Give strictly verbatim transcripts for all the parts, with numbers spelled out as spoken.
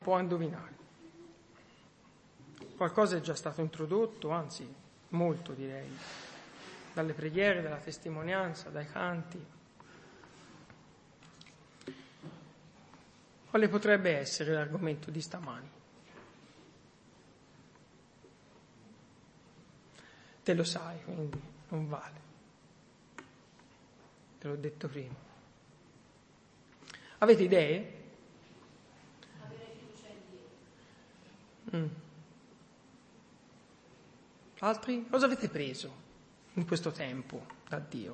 può indovinare. Qualcosa è già stato introdotto, anzi molto direi, dalle preghiere, dalla testimonianza, dai canti. Quale potrebbe essere l'argomento di stamani? Te lo sai, quindi non vale. Te l'ho detto prima. Avete idee? Mm. Altri? Cosa avete preso in questo tempo da Dio?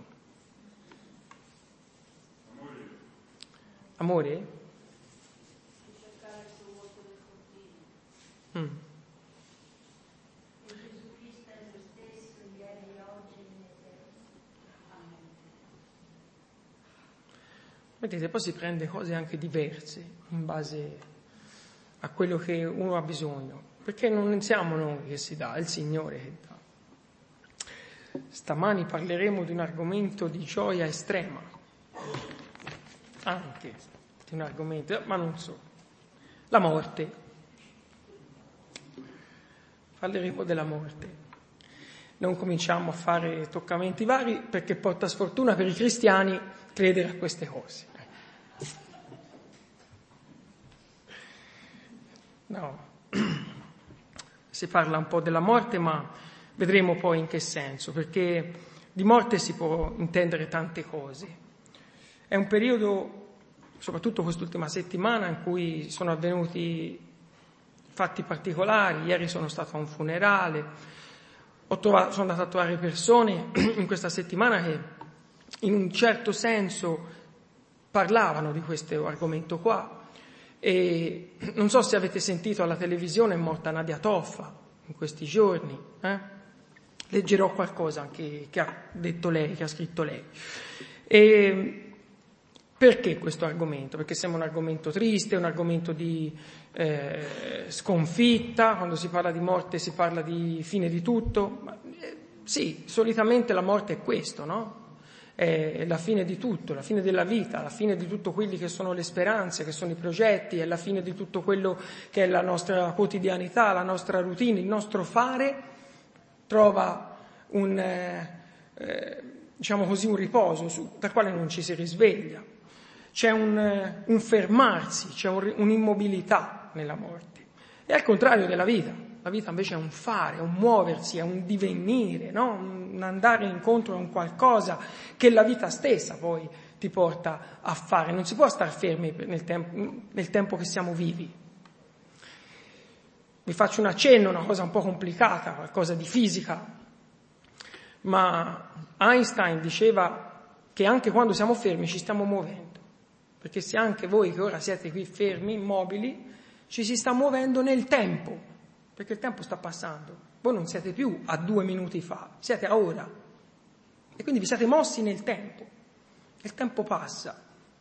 Amore. Amore? Cercare il suo volto del continuo. Mm. E Gesù Cristo è lo stesso ieri, oggi e in eterno. Amen. Vedete, poi si prende cose anche diverse in base a quello che uno ha bisogno, perché non siamo noi che si dà, è il Signore che dà. Stamani parleremo di un argomento di gioia estrema, anche di un argomento, ma non solo, la morte. Parleremo della morte. Non cominciamo a fare toccamenti vari, perché porta sfortuna per i cristiani credere a queste cose. No, si parla un po' della morte, ma vedremo poi in che senso, perché di morte si può intendere tante cose. È un periodo, soprattutto quest'ultima settimana, in cui sono avvenuti fatti particolari. Ieri sono stato a un funerale, ho trovato, sono andato a trovare persone in questa settimana che in un certo senso parlavano di questo argomento qua. E non so se avete sentito alla televisione, è morta Nadia Toffa in questi giorni, eh? Leggerò qualcosa anche che ha detto lei, che ha scritto lei. E perché questo argomento? Perché sembra un argomento triste, un argomento di eh, sconfitta. Quando si parla di morte si parla di fine di tutto. Ma, eh, sì, solitamente la morte è questo, no? È la fine di tutto, la fine della vita, la fine di tutto quelli che sono le speranze, che sono i progetti, è la fine di tutto quello che è la nostra quotidianità, la nostra routine, il nostro fare trova un, eh, eh, diciamo così, un riposo su, dal quale non ci si risveglia. C'è un, eh, un fermarsi, c'è un, un'immobilità nella morte. È al contrario della vita. La vita invece è un fare, è un muoversi, è un divenire, no? Un andare incontro a un qualcosa che la vita stessa poi ti porta a fare. Non si può star fermi nel tempo, nel tempo che siamo vivi. Vi faccio un accenno, una cosa un po' complicata, qualcosa di fisica, ma Einstein diceva che anche quando siamo fermi ci stiamo muovendo, perché se anche voi che ora siete qui fermi, immobili, ci si sta muovendo nel tempo. Perché il tempo sta passando. Voi non siete più a due minuti fa, siete a ora. E quindi vi siete mossi nel tempo. Il tempo passa.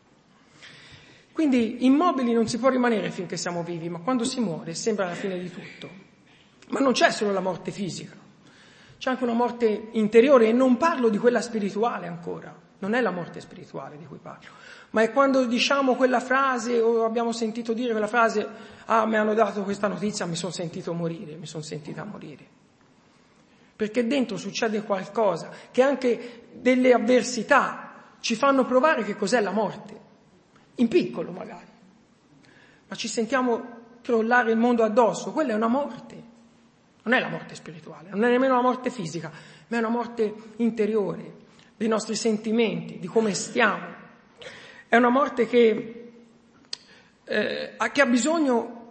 Quindi immobili non si può rimanere finché siamo vivi, ma quando si muore sembra la fine di tutto. Ma non c'è solo la morte fisica, c'è anche una morte interiore, e non parlo di quella spirituale ancora. Non è la morte spirituale di cui parlo, ma è quando diciamo quella frase, o abbiamo sentito dire quella frase: ah, mi hanno dato questa notizia, mi sono sentito morire, mi sono sentita morire. Perché dentro succede qualcosa, che anche delle avversità ci fanno provare che cos'è la morte, in piccolo magari, ma ci sentiamo crollare il mondo addosso. Quella è una morte, non è la morte spirituale, non è nemmeno la morte fisica, ma è una morte interiore, dei nostri sentimenti, di come stiamo. È una morte che, eh, che ha bisogno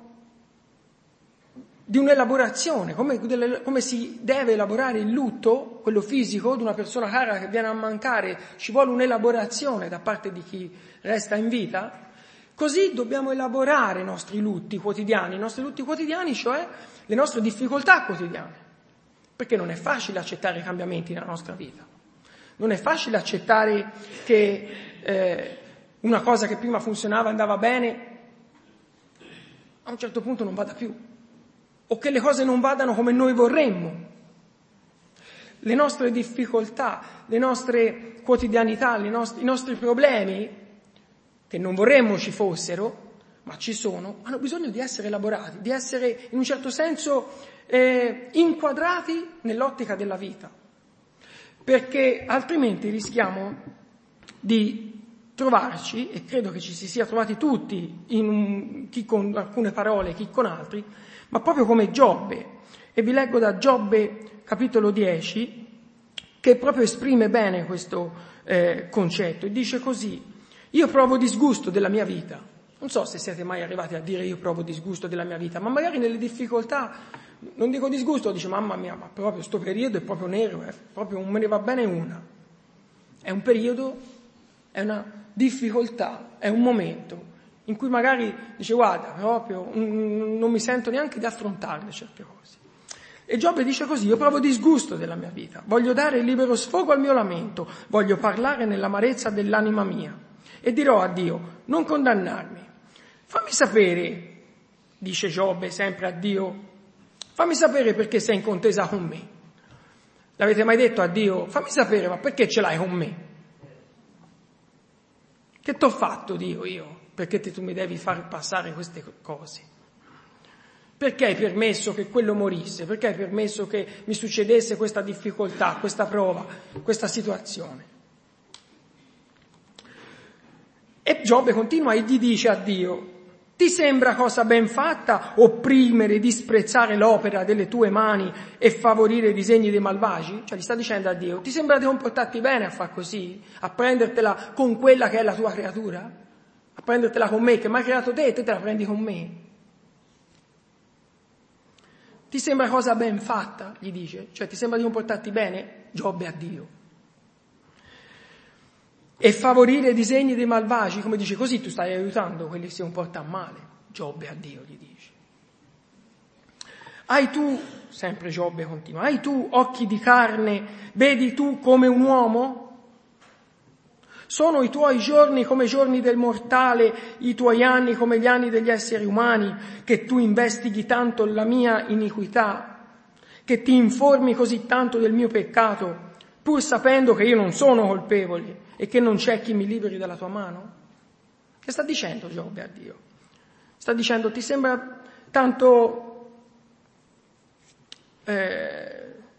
di un'elaborazione, come, delle, come si deve elaborare il lutto, quello fisico, di una persona cara che viene a mancare, ci vuole un'elaborazione da parte di chi resta in vita. Così dobbiamo elaborare i nostri lutti quotidiani, i nostri lutti quotidiani, cioè le nostre difficoltà quotidiane, perché non è facile accettare i cambiamenti nella nostra vita. Non è facile accettare che eh, una cosa che prima funzionava, andava bene, a un certo punto non vada più, o che le cose non vadano come noi vorremmo. Le nostre difficoltà, le nostre quotidianità, le nost- i nostri problemi, che non vorremmo ci fossero, ma ci sono, hanno bisogno di essere elaborati, di essere in un certo senso eh, inquadrati nell'ottica della vita, perché altrimenti rischiamo di trovarci, e credo che ci si sia trovati tutti, in un, chi con alcune parole, chi con altri, ma proprio come Giobbe. E vi leggo da Giobbe capitolo dieci, che proprio esprime bene questo eh, concetto, e dice così: io provo disgusto della mia vita. Non so se siete mai arrivati a dire io provo disgusto della mia vita, ma magari nelle difficoltà, non dico disgusto, dice mamma mia, ma proprio sto periodo è proprio nero, è proprio non me ne va bene una. È un periodo, è una difficoltà, è un momento in cui magari dice guarda, proprio non mi sento neanche di affrontarle certe cose. E Giobbe dice così: io provo disgusto della mia vita, voglio dare libero sfogo al mio lamento, voglio parlare nell'amarezza dell'anima mia e dirò a Dio: non condannarmi, fammi sapere, dice Giobbe sempre a Dio, fammi sapere perché sei in contesa con me. L'avete mai detto a Dio: fammi sapere, ma perché ce l'hai con me? Che t'ho fatto, Dio, io? Perché te, tu mi devi far passare queste cose? Perché hai permesso che quello morisse? Perché hai permesso che mi succedesse questa difficoltà, questa prova, questa situazione? E Giobbe continua e gli dice a Dio: ti sembra cosa ben fatta opprimere, disprezzare l'opera delle tue mani e favorire i disegni dei malvagi? Cioè gli sta dicendo a Dio: ti sembra di comportarti bene a far così? A prendertela con quella che è la tua creatura? A prendertela con me, che mi hai creato te e te te la prendi con me? Ti sembra cosa ben fatta? Gli dice. Cioè ti sembra di comportarti bene? Giobbe a Dio. E favorire i disegni dei malvagi, come dice, così tu stai aiutando quelli che si comportano male. Giobbe a Dio gli dice. Hai tu, sempre Giobbe continua, hai tu occhi di carne, vedi tu come un uomo? Sono i tuoi giorni come i giorni del mortale, i tuoi anni come gli anni degli esseri umani, che tu investighi tanto la mia iniquità, che ti informi così tanto del mio peccato, pur sapendo che io non sono colpevole e che non c'è chi mi liberi dalla tua mano? Che sta dicendo Giobbe a Dio? Sta dicendo: ti sembra tanto eh,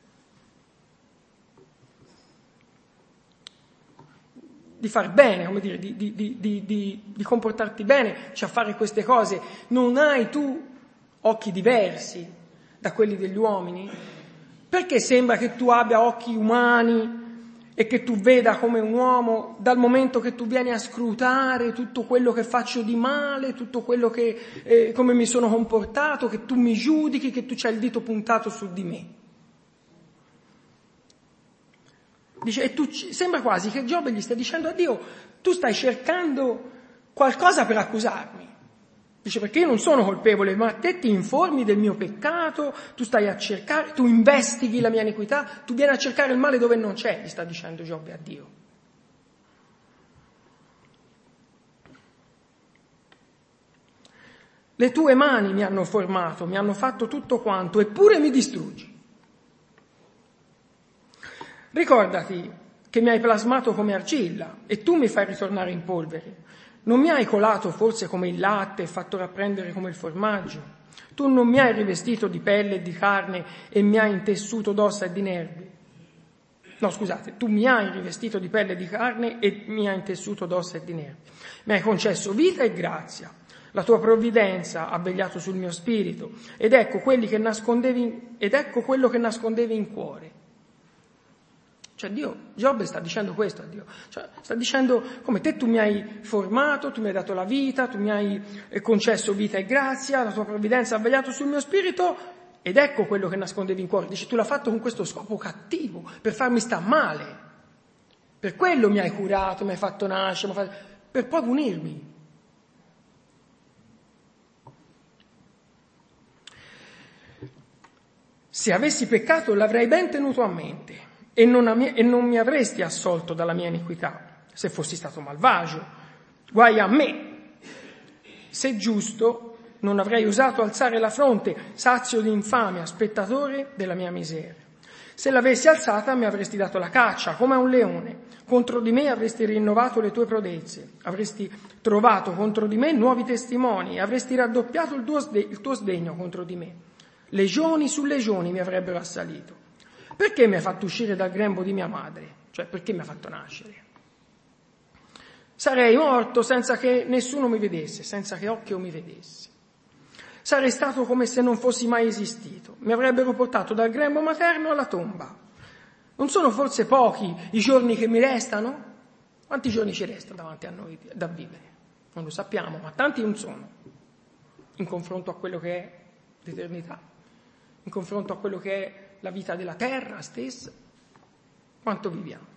di far bene, come dire, di, di, di, di, di comportarti bene, cioè a fare queste cose. Non hai tu occhi diversi da quelli degli uomini? Perché sembra che tu abbia occhi umani e che tu veda come un uomo dal momento che tu vieni a scrutare tutto quello che faccio di male, tutto quello che, eh, come mi sono comportato, che tu mi giudichi, che tu c'hai il dito puntato su di me? Dice, e tu, sembra quasi che Giobbe gli stia dicendo a Dio: tu stai cercando qualcosa per accusarmi. Dice, perché io non sono colpevole, ma te ti informi del mio peccato, tu stai a cercare, tu investighi la mia iniquità, tu vieni a cercare il male dove non c'è, gli sta dicendo Giobbe a Dio. Le tue mani mi hanno formato, mi hanno fatto tutto quanto, eppure mi distruggi. Ricordati che mi hai plasmato come argilla e tu mi fai ritornare in polvere. Non mi hai colato forse come il latte e fatto rapprendere come il formaggio? Tu non mi hai rivestito di pelle e di carne e mi hai intessuto d'ossa e di nervi. No, scusate, tu mi hai rivestito di pelle e di carne e mi hai intessuto d'ossa e di nervi. Mi hai concesso vita e grazia. La tua provvidenza ha vegliato sul mio spirito ed ecco quelli che nascondevi, ed ecco quello che nascondevi in cuore. Cioè Dio, Giobbe sta dicendo questo a Dio, cioè, sta dicendo come te tu mi hai formato, tu mi hai dato la vita, tu mi hai concesso vita e grazia, la tua provvidenza ha vegliato sul mio spirito ed ecco quello che nascondevi in cuore. Dice, tu l'hai fatto con questo scopo cattivo, per farmi sta male, per quello mi hai curato, mi hai fatto nascere, mi hai fatto... per poi punirmi. Se avessi peccato l'avrei ben tenuto a mente. E non, a, e non mi avresti assolto dalla mia iniquità, se fossi stato malvagio. Guai a me. Se giusto, non avrei osato alzare la fronte, sazio di infamia, spettatore della mia miseria. Se l'avessi alzata mi avresti dato la caccia, come a un leone. Contro di me avresti rinnovato le tue prodezze, avresti trovato contro di me nuovi testimoni, avresti raddoppiato il tuo, sde- il tuo sdegno contro di me. Legioni su legioni mi avrebbero assalito. Perché mi ha fatto uscire dal grembo di mia madre? Cioè, perché mi ha fatto nascere? Sarei morto senza che nessuno mi vedesse, senza che occhio mi vedesse. Sarei stato come se non fossi mai esistito. Mi avrebbero portato dal grembo materno alla tomba. Non sono forse pochi i giorni che mi restano? Quanti giorni ci resta davanti a noi da vivere? Non lo sappiamo, ma tanti non sono, in confronto a quello che è l'eternità, in confronto a quello che è la vita della terra stessa. Quanto viviamo?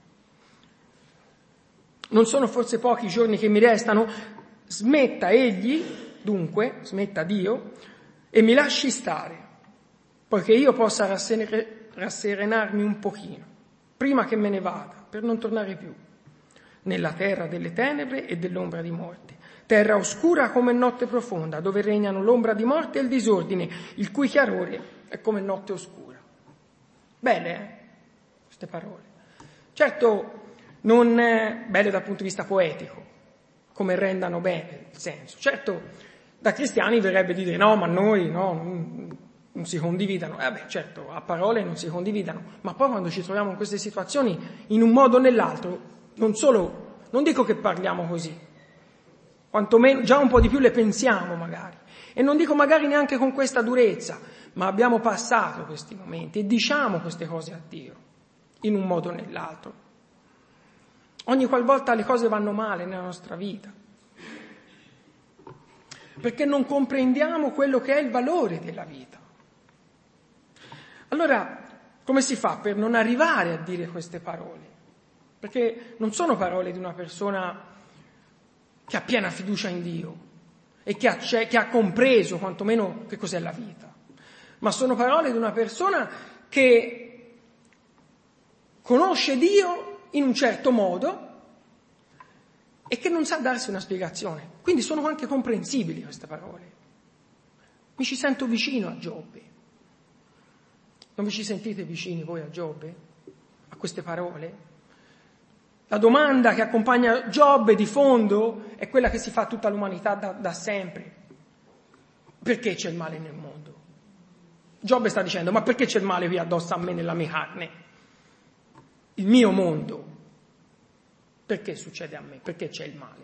Non sono forse pochi i giorni che mi restano? Smetta egli, dunque, smetta Dio, e mi lasci stare, poiché io possa rasserenarmi un pochino, prima che me ne vada, per non tornare più, nella terra delle tenebre e dell'ombra di morte, terra oscura come notte profonda, dove regnano l'ombra di morte e il disordine, il cui chiarore è come notte oscura. Belle, eh? Queste parole. Certo, non è belle dal punto di vista poetico, come rendano bene il senso. Certo, da cristiani verrebbe di dire no, ma noi no, non, non si condividano. Eh beh, certo, a parole non si condividano, ma poi quando ci troviamo in queste situazioni, in un modo o nell'altro, non solo, non dico che parliamo così, quantomeno già un po' di più le pensiamo magari, e non dico magari neanche con questa durezza, ma abbiamo passato questi momenti e diciamo queste cose a Dio, in un modo o nell'altro. Ogni qualvolta le cose vanno male nella nostra vita, perché non comprendiamo quello che è il valore della vita. Allora, come si fa per non arrivare a dire queste parole? Perché non sono parole di una persona che ha piena fiducia in Dio e che ha, che ha compreso quantomeno che cos'è la vita, ma sono parole di una persona che conosce Dio in un certo modo e che non sa darsi una spiegazione. Quindi sono anche comprensibili queste parole. Mi ci sento vicino a Giobbe. Non vi ci sentite vicini voi a Giobbe? A queste parole? La domanda che accompagna Giobbe di fondo è quella che si fa tutta l'umanità da, da sempre. Perché c'è il male nel mondo? Giobbe sta dicendo, ma perché c'è il male qui addosso a me nella mia carne? Il mio mondo. Perché succede a me? Perché c'è il male?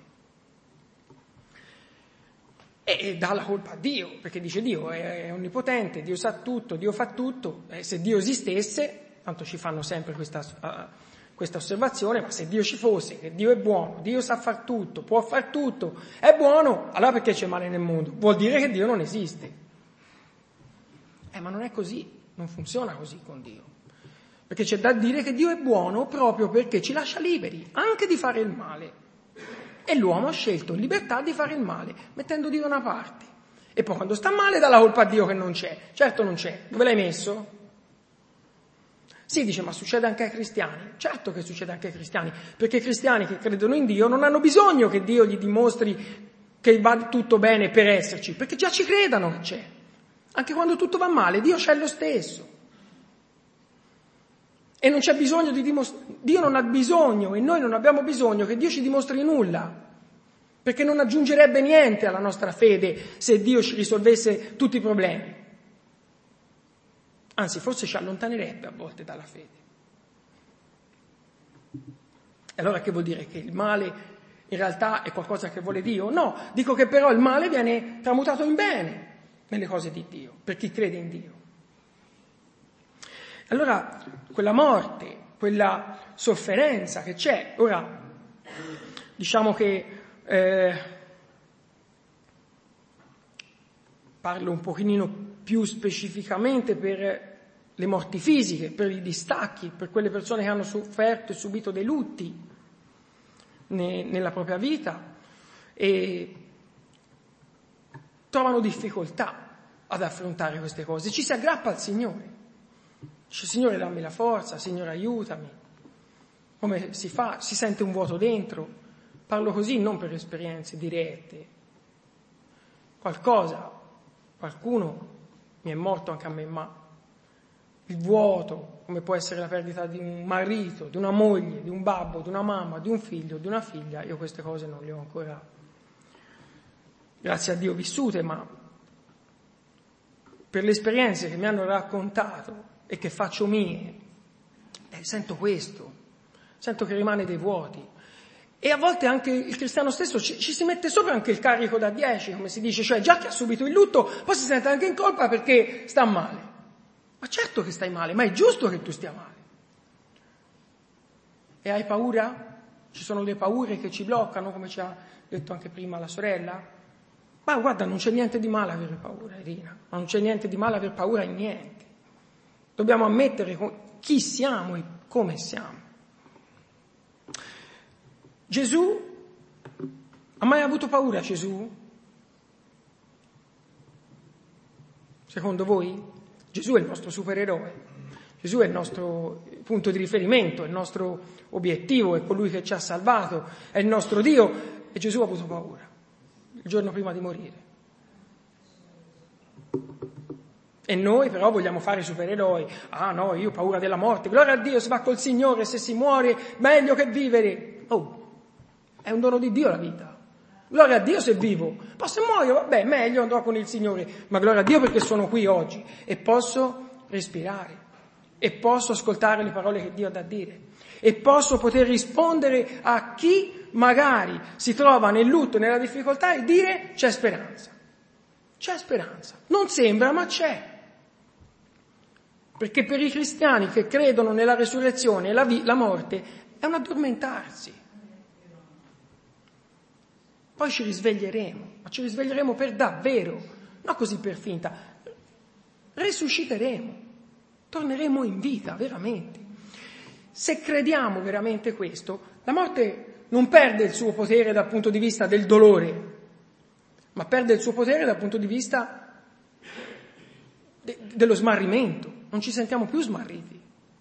E, e dà la colpa a Dio, perché dice Dio è, è onnipotente, Dio sa tutto, Dio fa tutto. E se Dio esistesse, tanto ci fanno sempre questa, uh, questa osservazione, ma se Dio ci fosse, che Dio è buono, Dio sa far tutto, può far tutto, è buono, allora perché c'è male nel mondo? Vuol dire che Dio non esiste. Eh, ma non è così, non funziona così con Dio. Perché c'è da dire che Dio è buono proprio perché ci lascia liberi anche di fare il male. E l'uomo ha scelto in libertà di fare il male, mettendo Dio da una parte. E poi quando sta male dà la colpa a Dio che non c'è. Certo non c'è. Dove l'hai messo? Sì, dice, ma succede anche ai cristiani. Certo che succede anche ai cristiani, perché i cristiani che credono in Dio non hanno bisogno che Dio gli dimostri che va tutto bene per esserci, perché già ci credano che c'è. Anche quando tutto va male, Dio c'è lo stesso. E non c'è bisogno di dimostrare, Dio non ha bisogno e noi non abbiamo bisogno che Dio ci dimostri nulla, perché non aggiungerebbe niente alla nostra fede se Dio ci risolvesse tutti i problemi. Anzi, forse ci allontanerebbe a volte dalla fede. E allora che vuol dire? Che il male in realtà è qualcosa che vuole Dio? No, dico che però il male viene tramutato in bene nelle cose di Dio, per chi crede in Dio. Allora, quella morte, quella sofferenza che c'è, ora, diciamo che eh, parlo un pochino più specificamente per le morti fisiche, per i distacchi, per quelle persone che hanno sofferto e subito dei lutti ne, nella propria vita e trovano difficoltà ad affrontare queste cose. Ci si aggrappa al Signore. Dice, Signore, dammi la forza, Signore, aiutami. Come si fa? Si sente un vuoto dentro. Parlo così non per esperienze dirette. Qualcosa, qualcuno mi è morto anche a me, ma il vuoto, come può essere la perdita di un marito, di una moglie, di un babbo, di una mamma, di un figlio, di una figlia. Io queste cose non le ho ancora, grazie a Dio, vissute, ma per le esperienze che mi hanno raccontato e che faccio mie, eh, sento questo, sento che rimane dei vuoti. E a volte anche il cristiano stesso ci, ci si mette sopra anche il carico da dieci, come si dice, cioè già che ha subito il lutto, poi si sente anche in colpa perché sta male. Ma certo che stai male, ma è giusto che tu stia male. E hai paura? Ci sono le paure che ci bloccano, come ci ha detto anche prima la sorella? Ma guarda, non c'è niente di male avere paura, Irina, ma non c'è niente di male aver paura in niente. Dobbiamo ammettere chi siamo e come siamo. Gesù, ha mai avuto paura Gesù? Secondo voi? Gesù è il nostro supereroe, Gesù è il nostro punto di riferimento, è il nostro obiettivo, è colui che ci ha salvato, è il nostro Dio, e Gesù ha avuto paura il giorno prima di morire. E noi però vogliamo fare i supereroi. Ah no, io ho paura della morte, gloria a Dio, si va col Signore, se si muore meglio che vivere. Oh, è un dono di Dio la vita. Gloria a Dio se vivo, poi se muoio, vabbè, meglio andrò con il Signore, ma gloria a Dio perché sono qui oggi e posso respirare, e posso ascoltare le parole che Dio ha da dire, e posso poter rispondere a chi magari si trova nel lutto, nella difficoltà, e dire c'è speranza, c'è speranza, non sembra ma c'è. Perché per i cristiani che credono nella resurrezione e la, vi- la morte è un addormentarsi. Poi ci risveglieremo, ma ci risveglieremo per davvero, non così per finta. Resusciteremo, torneremo in vita, veramente. Se crediamo veramente questo, la morte non perde il suo potere dal punto di vista del dolore, ma perde il suo potere dal punto di vista de- dello smarrimento. Non ci sentiamo più smarriti,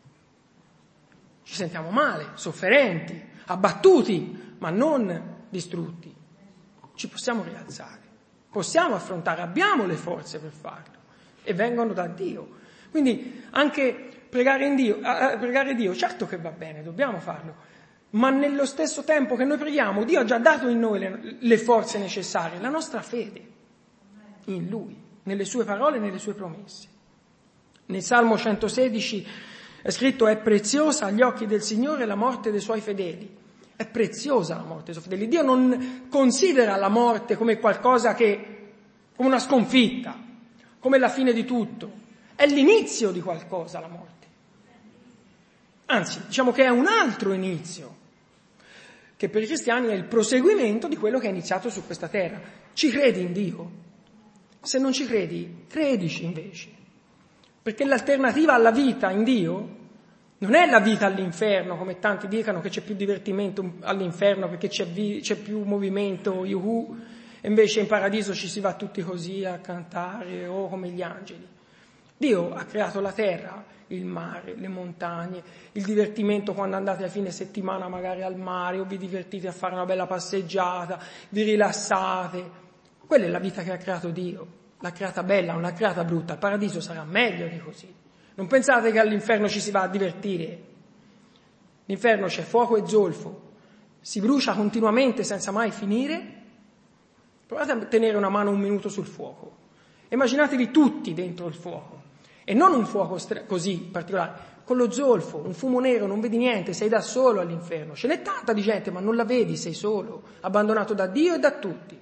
ci sentiamo male, sofferenti, abbattuti, ma non distrutti. Ci possiamo rialzare, possiamo affrontare, abbiamo le forze per farlo e vengono da Dio. Quindi anche pregare in Dio, eh, pregare Dio, certo che va bene, dobbiamo farlo, ma nello stesso tempo che noi preghiamo, Dio ha già dato in noi le, le forze necessarie, la nostra fede in Lui, nelle sue parole e nelle sue promesse. Nel Salmo centosedici è scritto: è preziosa agli occhi del Signore la morte dei suoi fedeli. È preziosa la morte dei suoi fedeli. Dio non considera la morte come qualcosa che, come una sconfitta, come la fine di tutto. È l'inizio di qualcosa la morte. Anzi, diciamo che è un altro inizio, che per i cristiani è il proseguimento di quello che è iniziato su questa terra. Ci credi in Dio? Se non ci credi, credici invece. Perché l'alternativa alla vita in Dio non è la vita all'inferno, come tanti dicono che c'è più divertimento all'inferno perché c'è, vi- c'è più movimento, yuhu, e invece in paradiso ci si va tutti così a cantare o come gli angeli. Dio ha creato la terra, il mare, le montagne, il divertimento quando andate a fine settimana magari al mare o vi divertite a fare una bella passeggiata, vi rilassate. Quella è la vita che ha creato Dio, l'ha creata bella, non l'ha creata brutta. Il paradiso sarà meglio di così. Non pensate che all'inferno ci si va a divertire. L'inferno c'è fuoco e zolfo, si brucia continuamente senza mai finire. Provate a tenere una mano un minuto sul fuoco. Immaginatevi tutti dentro il fuoco. E non un fuoco stra- così particolare, con lo zolfo, un fumo nero, non vedi niente, sei da solo all'inferno. Ce n'è tanta di gente, ma non la vedi, sei solo, abbandonato da Dio e da tutti.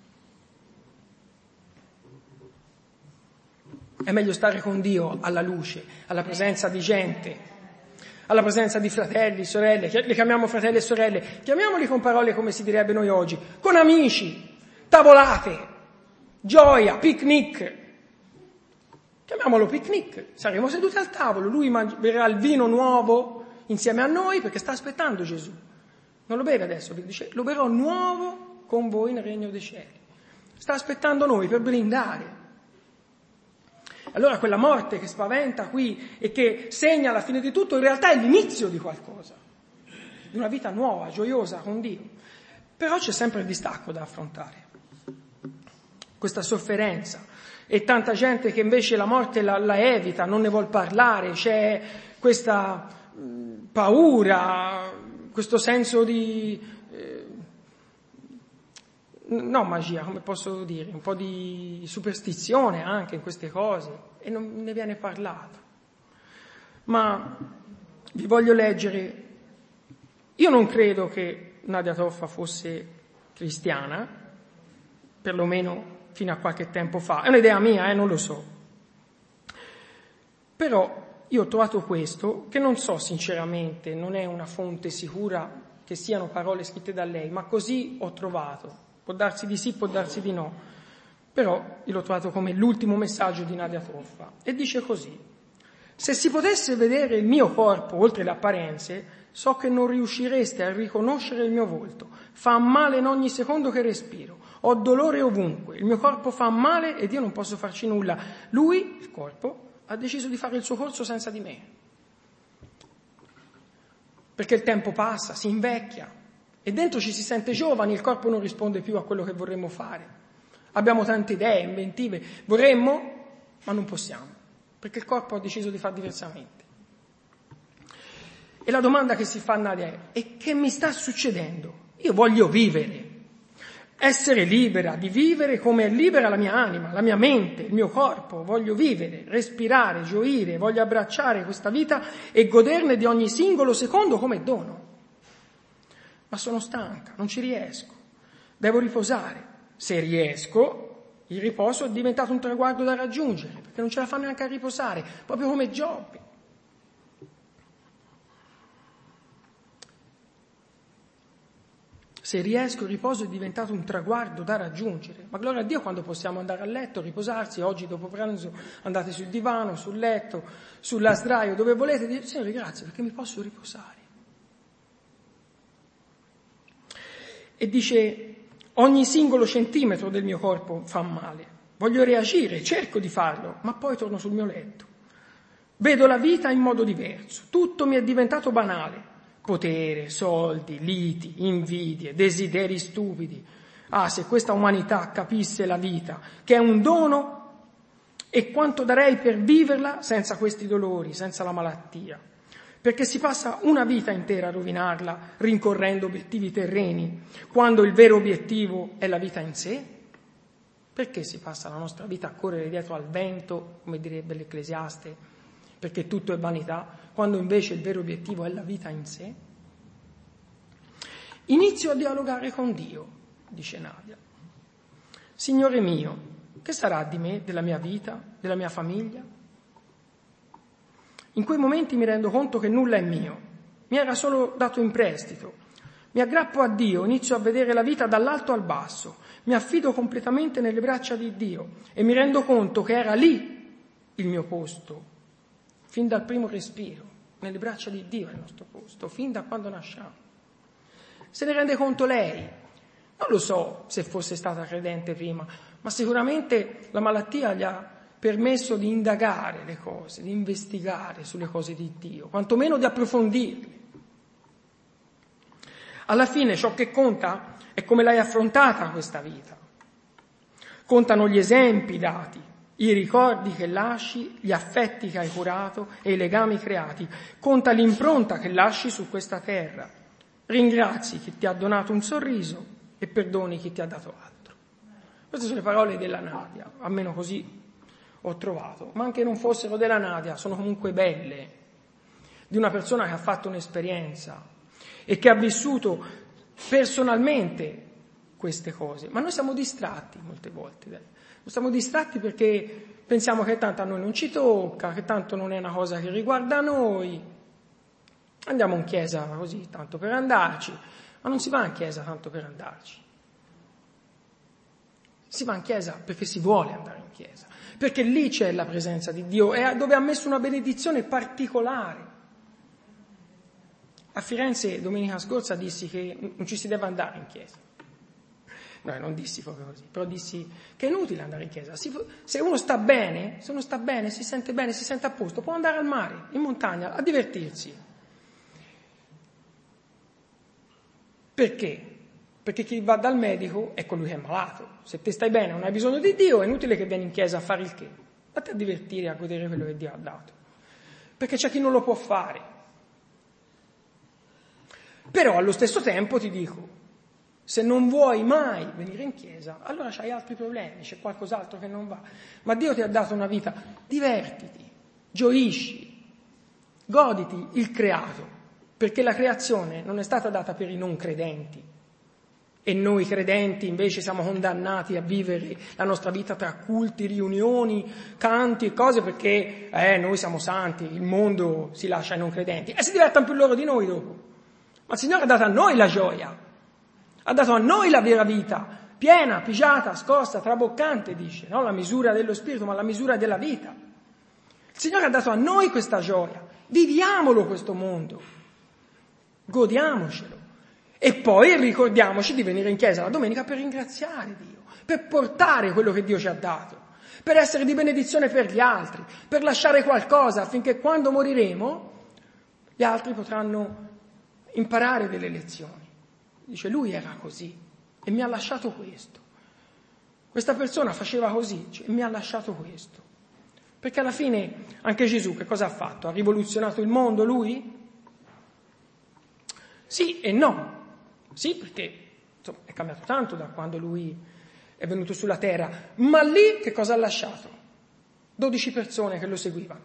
È meglio stare con Dio alla luce, alla presenza di gente, alla presenza di fratelli, sorelle, li chiamiamo fratelli e sorelle, chiamiamoli con parole come si direbbe noi oggi, con amici, tavolate, gioia, picnic. Chiamiamolo picnic, saremo seduti al tavolo, lui berrà il vino nuovo insieme a noi perché sta aspettando Gesù. Non lo beve adesso, dice, lo berrò nuovo con voi nel regno dei cieli. Sta aspettando noi per brindare. Allora quella morte che spaventa qui e che segna la fine di tutto in realtà è l'inizio di qualcosa, di una vita nuova, gioiosa con Dio. Però c'è sempre il distacco da affrontare, questa sofferenza. e tanta gente che invece la morte la, la evita, non ne vuol parlare, c'è questa mh, paura, questo senso di, eh, no magia, come posso dire, un po' di superstizione anche in queste cose, e non ne viene parlato. Ma vi voglio leggere, io non credo che Nadia Toffa fosse cristiana, perlomeno fino a qualche tempo fa, è un'idea mia, eh, non lo so. Però io ho trovato questo, che non so sinceramente, non è una fonte sicura che siano parole scritte da lei, ma così ho trovato. Può darsi di sì, può darsi di no. Però io l'ho trovato come l'ultimo messaggio di Nadia Toffa. E dice così: se si potesse vedere il mio corpo oltre le apparenze, so che non riuscireste a riconoscere il mio volto. Fa male in ogni secondo che respiro. Ho dolore ovunque. Il mio corpo fa male ed io non posso farci nulla. Lui, il corpo, ha deciso di fare il suo corso senza di me. Perché il tempo passa, si invecchia e dentro ci si sente giovani, il corpo non risponde più a quello che vorremmo fare. Abbiamo tante idee, inventive, vorremmo, ma non possiamo, perché il corpo ha deciso di fare diversamente. E la domanda che si fa a Nadia è: e che mi sta succedendo? Io voglio vivere, essere libera, di vivere come è libera la mia anima, la mia mente, il mio corpo. Voglio vivere, respirare, gioire, voglio abbracciare questa vita e goderne di ogni singolo secondo come dono. Ma sono stanca, non ci riesco, devo riposare. Se riesco, il riposo è diventato un traguardo da raggiungere, perché non ce la fa neanche a riposare, proprio come Giobbe. Se riesco, il riposo è diventato un traguardo da raggiungere. Ma gloria a Dio quando possiamo andare a letto, riposarsi. Oggi dopo pranzo andate sul divano, sul letto, sulla sdraio, dove volete. Dire: Signore, grazie perché mi posso riposare. E dice: ogni singolo centimetro del mio corpo fa male. Voglio reagire, cerco di farlo, ma poi torno sul mio letto. Vedo la vita in modo diverso. Tutto mi è diventato banale. Potere, soldi, liti, invidie, desideri stupidi. Ah, se questa umanità capisse la vita, che è un dono, e quanto darei per viverla senza questi dolori, senza la malattia. Perché si passa una vita intera a rovinarla, rincorrendo obiettivi terreni, quando il vero obiettivo è la vita in sé? Perché si passa la nostra vita a correre dietro al vento, come direbbe l'Ecclesiaste, perché tutto è vanità, quando invece il vero obiettivo è la vita in sé? Inizio a dialogare con Dio, dice Nadia. Signore mio, che sarà di me, della mia vita, della mia famiglia? In quei momenti mi rendo conto che nulla è mio, mi era solo dato in prestito. Mi aggrappo a Dio, inizio a vedere la vita dall'alto al basso, mi affido completamente nelle braccia di Dio e mi rendo conto che era lì il mio posto, fin dal primo respiro, nelle braccia di Dio è il nostro posto, fin da quando nasciamo. Se ne rende conto lei? Non lo so se fosse stata credente prima, ma sicuramente la malattia gli ha permesso di indagare le cose, di investigare sulle cose di Dio, quantomeno di approfondirle. Alla fine ciò che conta è come l'hai affrontata questa vita. Contano gli esempi dati, i ricordi che lasci, gli affetti che hai curato e i legami creati. Conta l'impronta che lasci su questa terra. Ringrazi chi ti ha donato un sorriso e perdoni chi ti ha dato altro. Queste sono le parole della Nadia, almeno così ho trovato. Ma anche non fossero della Nadia, sono comunque belle, di una persona che ha fatto un'esperienza e che ha vissuto personalmente queste cose. Ma noi siamo distratti molte volte. Siamo distratti perché pensiamo che tanto a noi non ci tocca, che tanto non è una cosa che riguarda noi. Andiamo in chiesa così, tanto per andarci, ma non si va in chiesa tanto per andarci. Si va in chiesa perché si vuole andare in chiesa, perché lì c'è la presenza di Dio e dove ha messo una benedizione particolare. A Firenze domenica scorsa dissi che non ci si deve andare in chiesa. No, non dissi proprio così, però dissi che è inutile andare in chiesa. Se uno sta bene, se uno sta bene, si sente bene, si sente a posto, può andare al mare, in montagna, a divertirsi. Perché? Perché chi va dal medico è colui che è malato. Se te stai bene, non hai bisogno di Dio, è inutile che vieni in chiesa a fare il che. Vatti a divertire, a godere quello che Dio ha dato. Perché c'è chi non lo può fare. Però allo stesso tempo ti dico, se non vuoi mai venire in chiesa, allora c'hai altri problemi, c'è qualcos'altro che non va. Ma Dio ti ha dato una vita, divertiti, gioisci, goditi il creato, perché la creazione non è stata data per i non credenti. E noi credenti invece siamo condannati a vivere la nostra vita tra culti, riunioni, canti e cose perché eh, noi siamo santi, il mondo si lascia ai non credenti e si divertono più loro di noi dopo. Ma il Signore ha dato a noi la gioia, ha dato a noi la vera vita, piena, pigiata, scossa, traboccante, dice, no? La misura dello spirito, ma la misura della vita. Il Signore ha dato a noi questa gioia, viviamolo questo mondo, godiamocelo. E poi ricordiamoci di venire in chiesa la domenica per ringraziare Dio, per portare quello che Dio ci ha dato, per essere di benedizione per gli altri, per lasciare qualcosa affinché quando moriremo gli altri potranno imparare delle lezioni. Dice, lui era così e mi ha lasciato questo. Questa persona faceva così e mi ha lasciato questo. Perché alla fine anche Gesù che cosa ha fatto? Ha rivoluzionato il mondo lui? Sì e no. Sì, perché insomma, è cambiato tanto da quando lui è venuto sulla terra, ma lì che cosa ha lasciato? dodici persone che lo seguivano.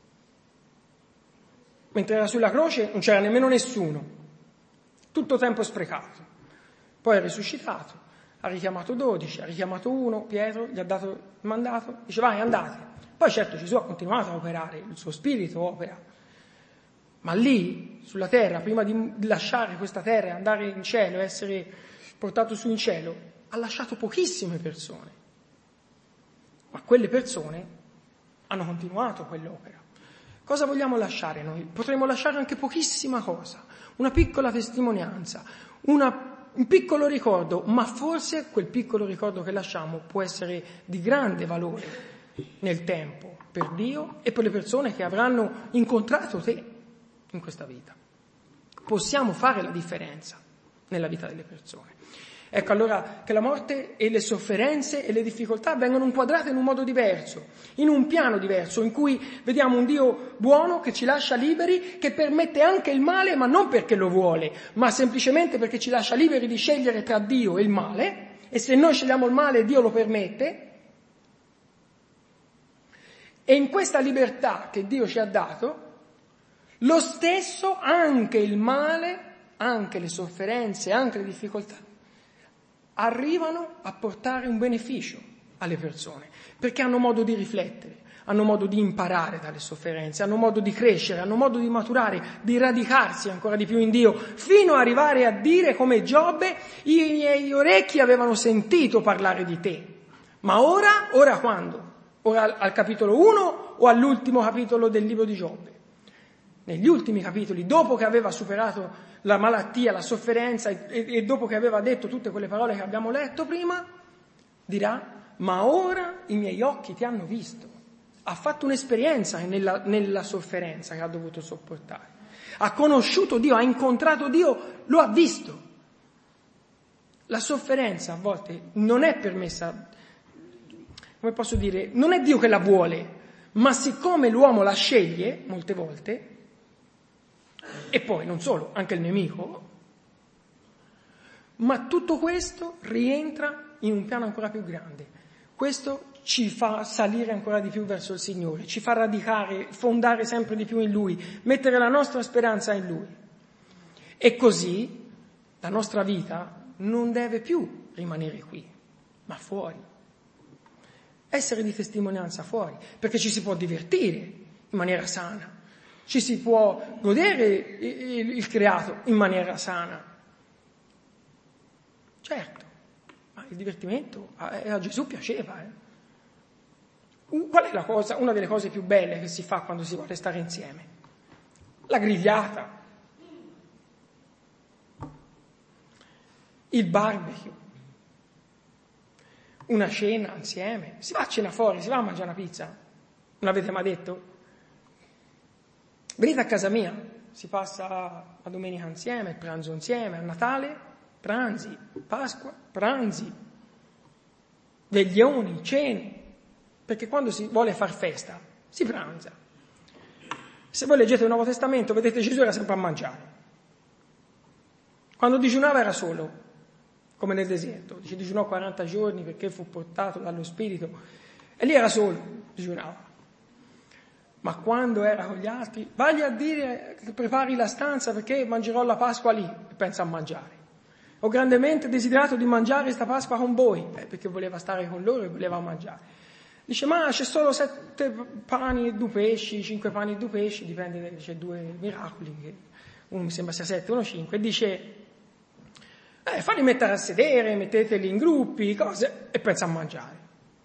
Mentre era sulla croce non c'era nemmeno nessuno, tutto tempo sprecato. Poi è risuscitato, ha richiamato dodici, ha richiamato uno, Pietro, gli ha dato il mandato, dice vai andate. Poi certo Gesù ha continuato a operare, il suo spirito opera. Ma lì, sulla terra, prima di lasciare questa terra e andare in cielo, essere portato su in cielo, ha lasciato pochissime persone. Ma quelle persone hanno continuato quell'opera. Cosa vogliamo lasciare noi? Potremmo lasciare anche pochissima cosa, una piccola testimonianza, una, un piccolo ricordo, ma forse quel piccolo ricordo che lasciamo può essere di grande valore nel tempo per Dio e per le persone che avranno incontrato te in questa vita. Possiamo fare la differenza nella vita delle persone. Ecco allora che la morte e le sofferenze e le difficoltà vengono inquadrate in un modo diverso, in un piano diverso, in cui vediamo un Dio buono che ci lascia liberi, che permette anche il male, ma non perché lo vuole, ma semplicemente perché ci lascia liberi di scegliere tra Dio e il male, e se noi scegliamo il male Dio lo permette. E in questa libertà che Dio ci ha dato, lo stesso anche il male, anche le sofferenze, anche le difficoltà, arrivano a portare un beneficio alle persone, perché hanno modo di riflettere, hanno modo di imparare dalle sofferenze, hanno modo di crescere, hanno modo di maturare, di radicarsi ancora di più in Dio, fino ad arrivare a dire come Giobbe, i miei orecchi avevano sentito parlare di te. Ma ora, ora quando? Ora al capitolo uno o all'ultimo capitolo del libro di Giobbe? Negli ultimi capitoli, dopo che aveva superato la malattia, la sofferenza e, e dopo che aveva detto tutte quelle parole che abbiamo letto prima, dirà, ma ora i miei occhi ti hanno visto. Ha fatto un'esperienza nella, nella sofferenza che ha dovuto sopportare. Ha conosciuto Dio, ha incontrato Dio, lo ha visto. La sofferenza a volte non è permessa, come posso dire, non è Dio che la vuole, ma siccome l'uomo la sceglie, molte volte, e poi non solo, anche il nemico, ma tutto questo rientra in un piano ancora più grande. Questo ci fa salire ancora di più verso il Signore, ci fa radicare, fondare sempre di più in Lui, mettere la nostra speranza in Lui. E così la nostra vita non deve più rimanere qui, ma fuori. Essere di testimonianza fuori, perché ci si può divertire in maniera sana. Ci si può godere il, il creato in maniera sana. Certo, ma il divertimento a, a Gesù piaceva. Eh? Qual è la cosa, una delle cose più belle che si fa quando si vuole stare insieme? La grigliata, il barbecue, una cena insieme. Si va a cena fuori, si va a mangiare una pizza. Non l'avete mai detto? Venite a casa mia, si passa la domenica insieme, il pranzo insieme, a Natale, pranzi, Pasqua, pranzi, veglioni, cene, perché quando si vuole far festa si pranza. Se voi leggete il Nuovo Testamento vedete Gesù era sempre a mangiare. Quando digiunava era solo, come nel deserto, dice digiunò quaranta giorni perché fu portato dallo Spirito e lì era solo, digiunava. Ma quando era con gli altri, vagli a dire che prepari la stanza perché mangerò la Pasqua lì, e pensa a mangiare. Ho grandemente desiderato di mangiare questa Pasqua con voi, eh, perché voleva stare con loro e voleva mangiare. Dice, ma c'è solo sette pani e due pesci, cinque pani e due pesci, dipende, c'è due miracoli, che uno mi sembra sia sette, uno cinque, e dice, eh, falli mettere a sedere, metteteli in gruppi, cose, e pensa a mangiare.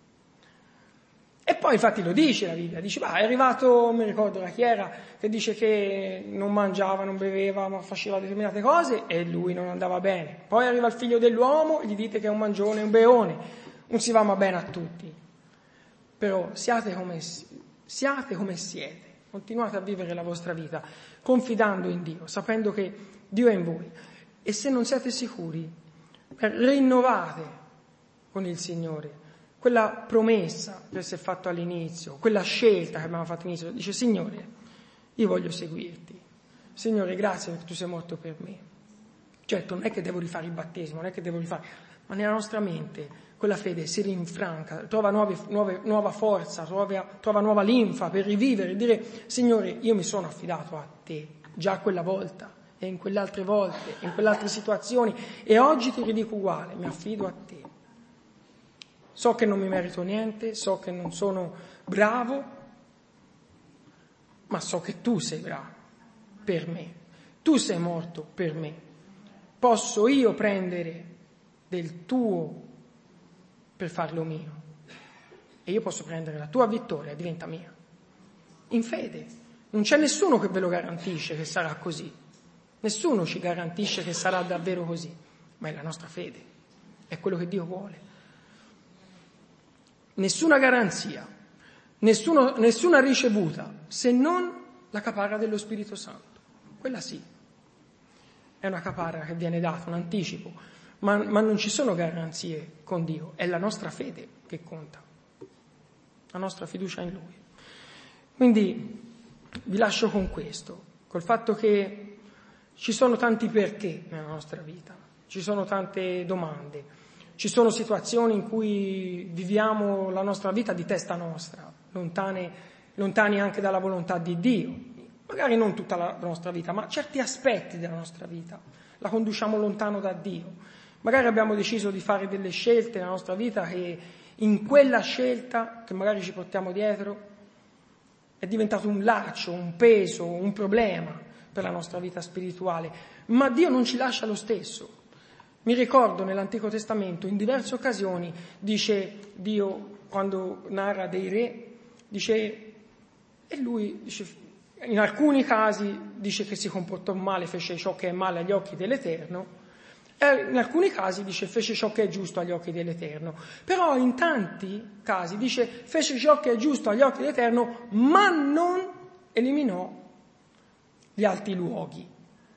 E poi infatti lo dice la Bibbia, dice, ma è arrivato, mi ricordo chi era, che dice che non mangiava, non beveva, ma faceva determinate cose e lui non andava bene. Poi arriva il figlio dell'uomo e gli dite che è un mangione, un beone, non si va ma bene a tutti. Però siate come, siate come siete, continuate a vivere la vostra vita confidando in Dio, sapendo che Dio è in voi. E se non siete sicuri, rinnovate con il Signore quella promessa che si è fatto all'inizio, quella scelta che abbiamo fatto all'inizio. Dice, Signore, io voglio seguirti. Signore, grazie perché tu sei morto per me. Certo, non è che devo rifare il battesimo, non è che devo rifare, ma nella nostra mente quella fede si rinfranca, trova nuove, nuove, nuova forza, trova, trova nuova linfa per rivivere e dire, Signore, io mi sono affidato a te, già quella volta, e in quelle altre volte, in quelle altre situazioni, e oggi ti ridico uguale, mi affido a te. So che non mi merito niente, so che non sono bravo, ma so che tu sei bravo per me. Tu sei morto per me. Posso io prendere del tuo per farlo mio. E io posso prendere la tua vittoria, diventa mia. In fede. Non c'è nessuno che ve lo garantisce che sarà così. Nessuno ci garantisce che sarà davvero così. Ma è la nostra fede. È quello che Dio vuole. Nessuna garanzia, nessuno, nessuna ricevuta, se non la caparra dello Spirito Santo. Quella sì, è una caparra che viene data, un anticipo, ma, ma non ci sono garanzie con Dio, è la nostra fede che conta, la nostra fiducia in Lui. Quindi vi lascio con questo, col fatto che ci sono tanti perché nella nostra vita, ci sono tante domande. Ci sono situazioni in cui viviamo la nostra vita di testa nostra, lontane, lontani anche dalla volontà di Dio. Magari non tutta la nostra vita, ma certi aspetti della nostra vita la conduciamo lontano da Dio. Magari abbiamo deciso di fare delle scelte nella nostra vita che in quella scelta che magari ci portiamo dietro è diventato un laccio, un peso, un problema per la nostra vita spirituale. Ma Dio non ci lascia lo stesso. Mi ricordo nell'Antico Testamento, in diverse occasioni, dice Dio, quando narra dei re, dice, e lui, dice, in alcuni casi dice che si comportò male, fece ciò che è male agli occhi dell'Eterno, e in alcuni casi dice fece ciò che è giusto agli occhi dell'Eterno. Però in tanti casi dice fece ciò che è giusto agli occhi dell'Eterno, ma non eliminò gli alti luoghi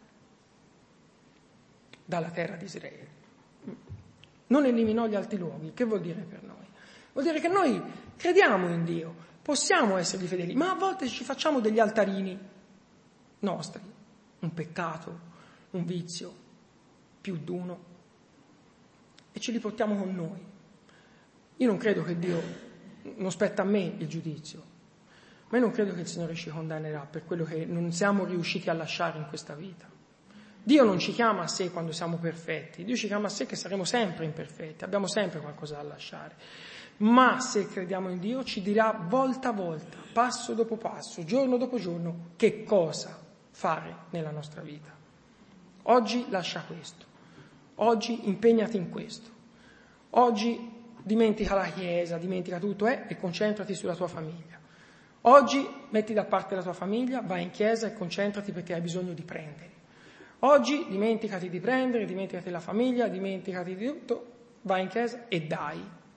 dalla terra di Israele. Non eliminò gli alti luoghi. Che vuol dire per noi? Vuol dire che noi crediamo in Dio, possiamo essergli fedeli, ma a volte ci facciamo degli altarini nostri, un peccato, un vizio, più d'uno, e ce li portiamo con noi. Io non credo che Dio, non spetta a me il giudizio, ma io non credo che il Signore ci condannerà per quello che non siamo riusciti a lasciare in questa vita. Dio non ci chiama a sé quando siamo perfetti, Dio ci chiama a sé che saremo sempre imperfetti, abbiamo sempre qualcosa da lasciare. Ma se crediamo in Dio ci dirà volta a volta, passo dopo passo, giorno dopo giorno, che cosa fare nella nostra vita. Oggi lascia questo, oggi impegnati in questo, oggi dimentica la Chiesa, dimentica tutto eh, e concentrati sulla tua famiglia. Oggi metti da parte la tua famiglia, vai in chiesa e concentrati perché hai bisogno di prendere. Oggi dimenticati di prendere, dimenticati la famiglia, dimenticati di tutto, vai in chiesa e dai.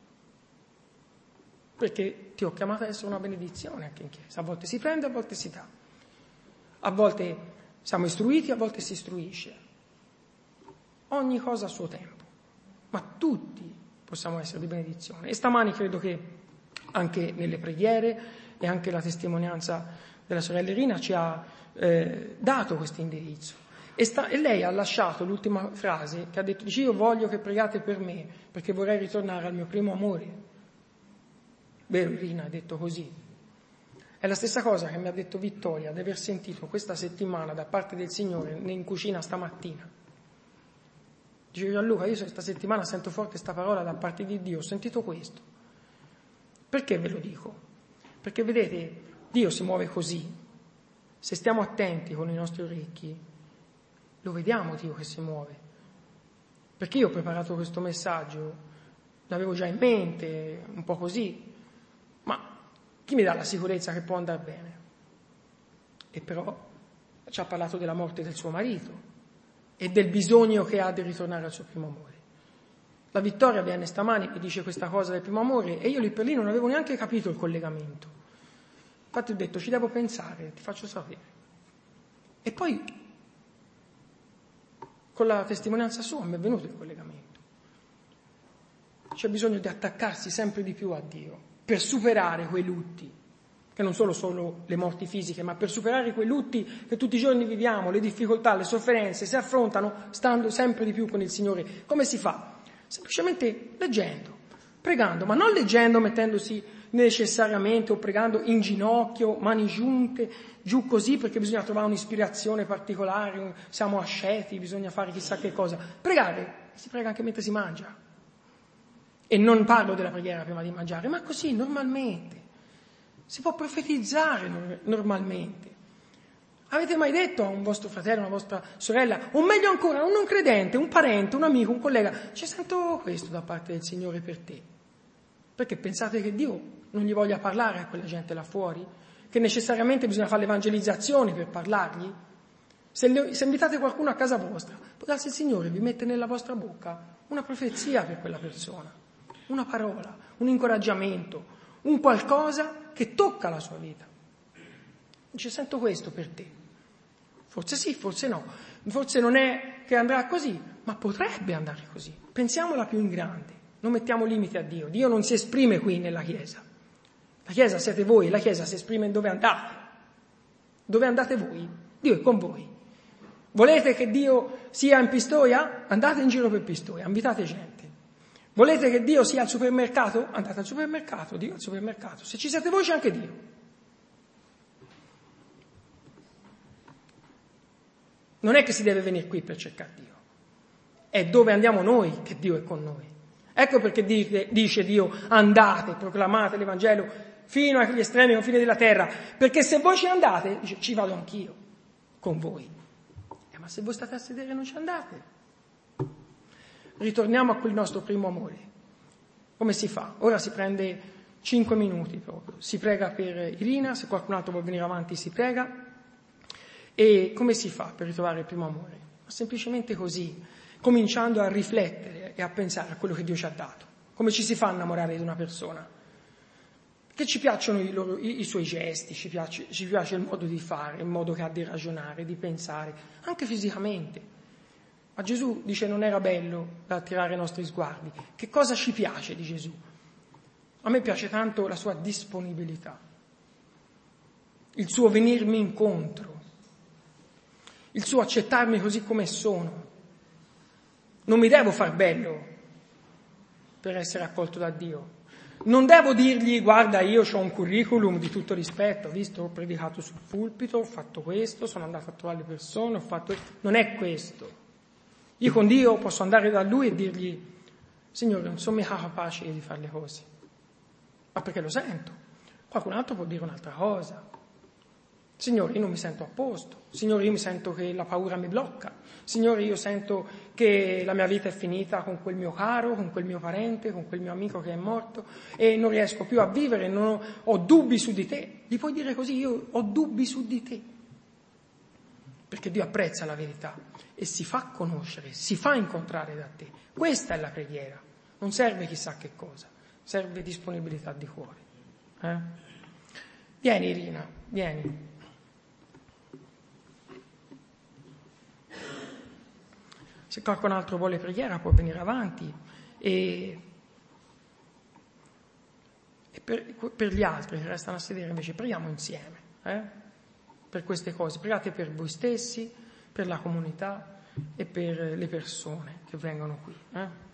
Perché ti ho chiamato a essere una benedizione anche in chiesa. A volte si prende, a volte si dà. A volte siamo istruiti, a volte si istruisce. ogni cosa a suo tempo, ma tutti possiamo essere di benedizione. E stamani credo che anche nelle preghiere e anche la testimonianza della sorella Irina ci ha eh, dato questo indirizzo. E, sta, e lei ha lasciato l'ultima frase che ha detto: dice, io voglio che pregate per me perché vorrei ritornare al mio primo amore. Vero, Irina, ha detto così. È la stessa cosa che mi ha detto Vittoria di aver sentito questa settimana da parte del Signore in cucina stamattina. Dice, Gianluca, io questa settimana sento forte questa parola da parte di Dio, ho sentito questo. Perché ve lo dico? Perché vedete, Dio si muove così. Se stiamo attenti con i nostri orecchi, lo vediamo Dio che si muove. Perché io ho preparato questo messaggio, l'avevo già in mente, un po' così, ma chi mi dà la sicurezza che può andare bene? E però ci ha parlato della morte del suo marito e del bisogno che ha di ritornare al suo primo amore. La Vittoria viene stamani e dice questa cosa del primo amore e io lì per lì non avevo neanche capito il collegamento. Infatti ho detto, ci devo pensare, ti faccio sapere. E poi con la testimonianza sua mi è venuto il collegamento. C'è bisogno di attaccarsi sempre di più a Dio per superare quei lutti, che non sono solo le morti fisiche, ma per superare quei lutti che tutti i giorni viviamo, le difficoltà, le sofferenze, si affrontano stando sempre di più con il Signore. Come si fa? Semplicemente leggendo, pregando, ma non leggendo mettendosi necessariamente o pregando in ginocchio, mani giunte, giù così perché bisogna trovare un'ispirazione particolare, siamo asceti, bisogna fare chissà che cosa. Pregare, si prega anche mentre si mangia. E non parlo della preghiera prima di mangiare, ma così, normalmente. Si può profetizzare normalmente. Avete mai detto a un vostro fratello, una vostra sorella, o meglio ancora, un non credente, un parente, un amico, un collega, ci sento questo da parte del Signore per te? Perché pensate che Dio non gli voglia parlare a quella gente là fuori? Che necessariamente bisogna fare l'evangelizzazione per parlargli? Se, le, se invitate qualcuno a casa vostra, può darsi il Signore vi mette nella vostra bocca una profezia per quella persona, una parola, un incoraggiamento, un qualcosa che tocca la sua vita. Dice, sento questo per te. Forse sì, forse no. Forse non è che andrà così, ma potrebbe andare così. Pensiamola più in grande. Non mettiamo limiti a Dio. Dio non si esprime qui nella Chiesa. La Chiesa siete voi, la Chiesa si esprime dove andate. Dove andate voi? Dio è con voi. Volete che Dio sia in Pistoia? Andate in giro per Pistoia, invitate gente. Volete che Dio sia al supermercato? Andate al supermercato, Dio al supermercato. Se ci siete voi c'è anche Dio. Non è che si deve venire qui per cercare Dio. È dove andiamo noi che Dio è con noi. Ecco perché dice Dio, andate, proclamate l'Evangelo fino agli estremi confini della terra. Perché se voi ci andate, dice, ci vado anch'io, con voi. Eh, ma se voi state a sedere non ci andate. Ritorniamo a quel nostro primo amore. Come si fa? Ora si prende cinque minuti proprio. Si prega per Irina, se qualcun altro vuole venire avanti si prega. E come si fa per ritrovare il primo amore? Ma semplicemente così, cominciando a riflettere e a pensare a quello che Dio ci ha dato. Come ci si fa a innamorare di una persona? Che ci piacciono i, loro, i, i suoi gesti, ci piace, ci piace il modo di fare, il modo che ha di ragionare, di pensare, anche fisicamente. Ma Gesù dice non era bello da attirare i nostri sguardi. Che cosa ci piace di Gesù? A me piace tanto la sua disponibilità, il suo venirmi incontro, il suo accettarmi così come sono. Non mi devo far bello per essere accolto da Dio. Non devo dirgli, guarda, io ho un curriculum di tutto rispetto, ho visto, ho predicato sul pulpito, ho fatto questo, sono andato a trovare le persone, ho fatto... Non è questo. Io con Dio posso andare da Lui e dirgli, Signore, non sono mica capace di fare le cose. Ma perché lo sento. Qualcun altro può dire un'altra cosa. Signore, io non mi sento a posto. Signore, io mi sento che la paura mi blocca. Signore, io sento che la mia vita è finita con quel mio caro, con quel mio parente, con quel mio amico che è morto e non riesco più a vivere, non ho, ho dubbi su di te. Gli puoi dire così, io ho dubbi su di te. Perché Dio apprezza la verità e si fa conoscere, si fa incontrare da te. Questa è la preghiera. Non serve chissà che cosa, serve disponibilità di cuore. Eh? Vieni Irina, vieni. Se qualcun altro vuole preghiera può venire avanti e, e per, per gli altri che restano a sedere invece preghiamo insieme, eh? Per queste cose. Pregate per voi stessi, per la comunità e per le persone che vengono qui. Eh?